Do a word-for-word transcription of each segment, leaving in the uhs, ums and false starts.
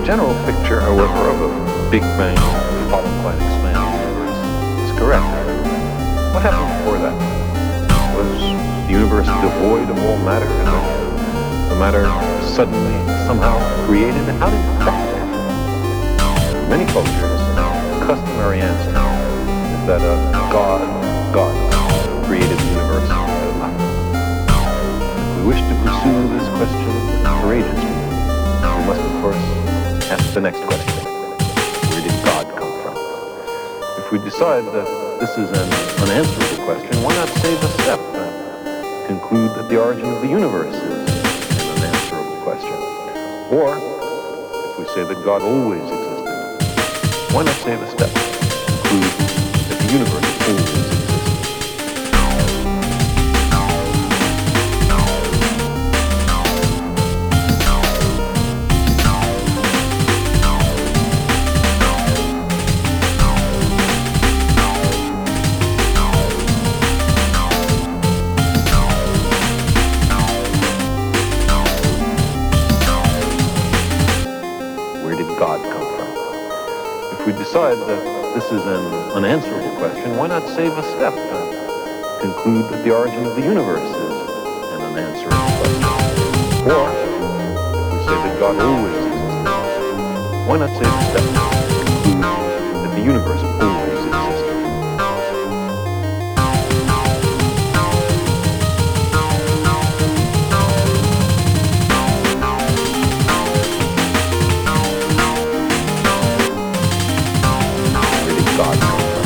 general picture, however, of a Big Bang followed by an expanding universe is correct, what happened before that? Was the universe devoid of all matter, and then the matter suddenly, somehow created? How did that happen? In many cultures, the customary answer is that a God, God created the universe out of nothing. If we wish to pursue this question courageously, we must, of course, ask the next question. Where did God come from? If we decide that this is an unanswerable question, why not save a step and conclude that the origin of the universe is an unanswerable question? Or, if we say that God always existed, why not save a step and conclude that the universe always existed? God come from? If we decide that this is an unanswerable question, why not save a step and conclude that the origin of the universe is an unanswerable question? Or, if we say that God always existed, why not save a step and conclude that the universe always existed? God come from?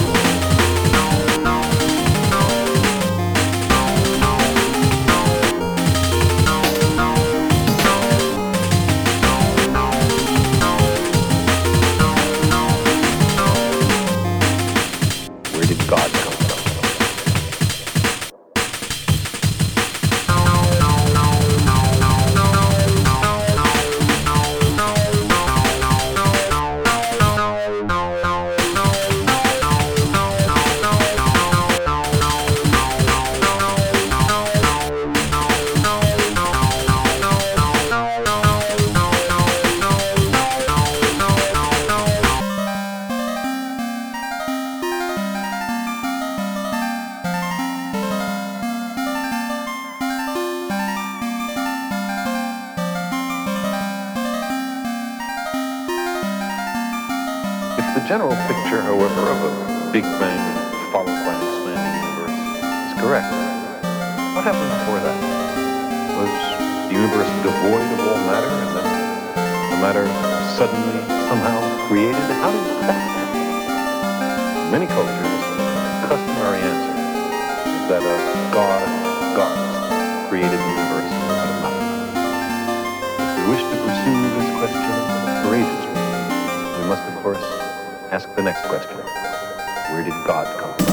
Where did God come from? If the general picture, however, of a Big Bang followed by an expanding universe is correct, what happened before that? Was the universe devoid of all matter, and then the matter suddenly, somehow created? How did that happen? In many cultures, the customary answer is that a God, gods, created the universe out of nothing. If we wish to pursue this question courageously, we must, of course, ask the next question. Where did God come from?